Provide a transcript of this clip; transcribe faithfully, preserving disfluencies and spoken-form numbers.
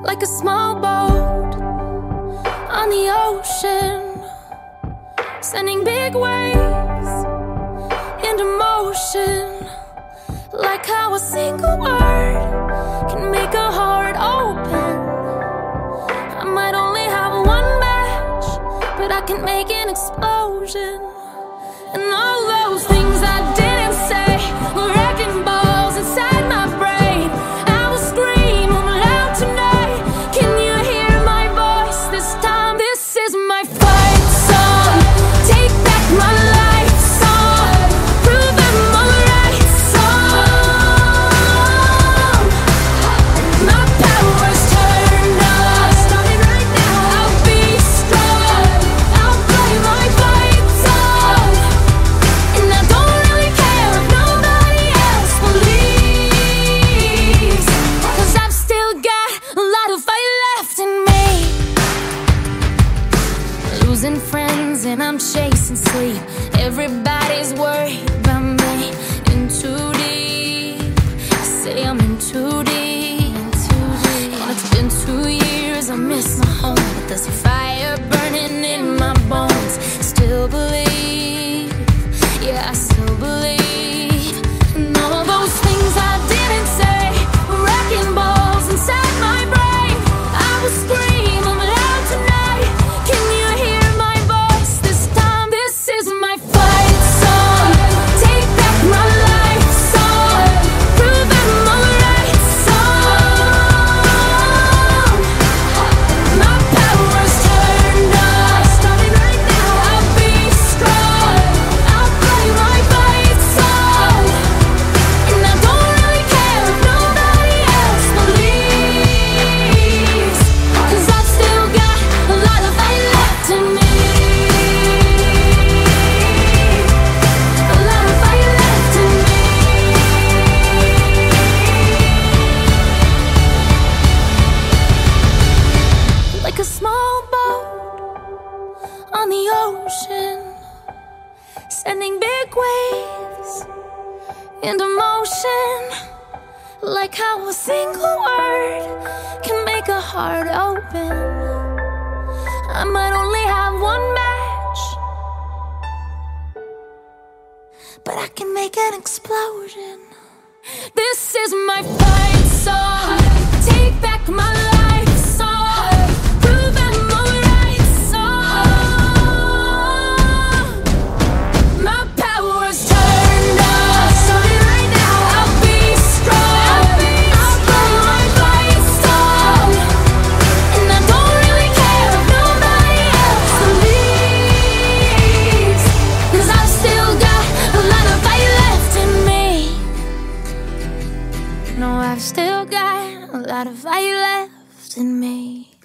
like a small boat on the ocean, sending big waves into motion, like how a single word can make a heart open. I might only have one match, but I can make an explosion. And all those things I didn't say were wrecking balls inside my brain. I will scream loud tonight. Can you hear my voice this time? This is my fight song. Take back my life song. Prove I'm alright song. My power's turned on. Starting right now. I'll be strong. I'll play my fight song. And I don't really care if nobody else believes, 'cause I've still got a lot of fight left in me. Losing friends and I'm chasing sleep. Everybody's worried about me. In too deep. I say I'm in too deep. And it's been two years, I miss my home, but there's a fire burning in my bones. Still believe, yeah, I still believe. And all those things I didn't say were wrecking balls inside my brain. I will scream loud tonight. Can you hear my voice this time? This is my fight song. Take back my life song. Prove I'm alright song. My power's turned on. Starting right now. I'll be strong. I'll play my fight song. And I don't really care if nobody else believes, 'cause I've still got a lot of fight left in me. A lot of fight left in me. Like a small boat on the ocean, sending big waves into motion, like how a single word can make a heart open. I might only have one match, but I can make an explosion. This is my fight song. Take back my life song. Prove I'm alright song. My power's turned on. Starting right now. I'll be strong. I'll play my fight song. And I don't really care if nobody else believes, 'cause I've still got a lot of fight left in me. No, I've still got a lot of fight left in me.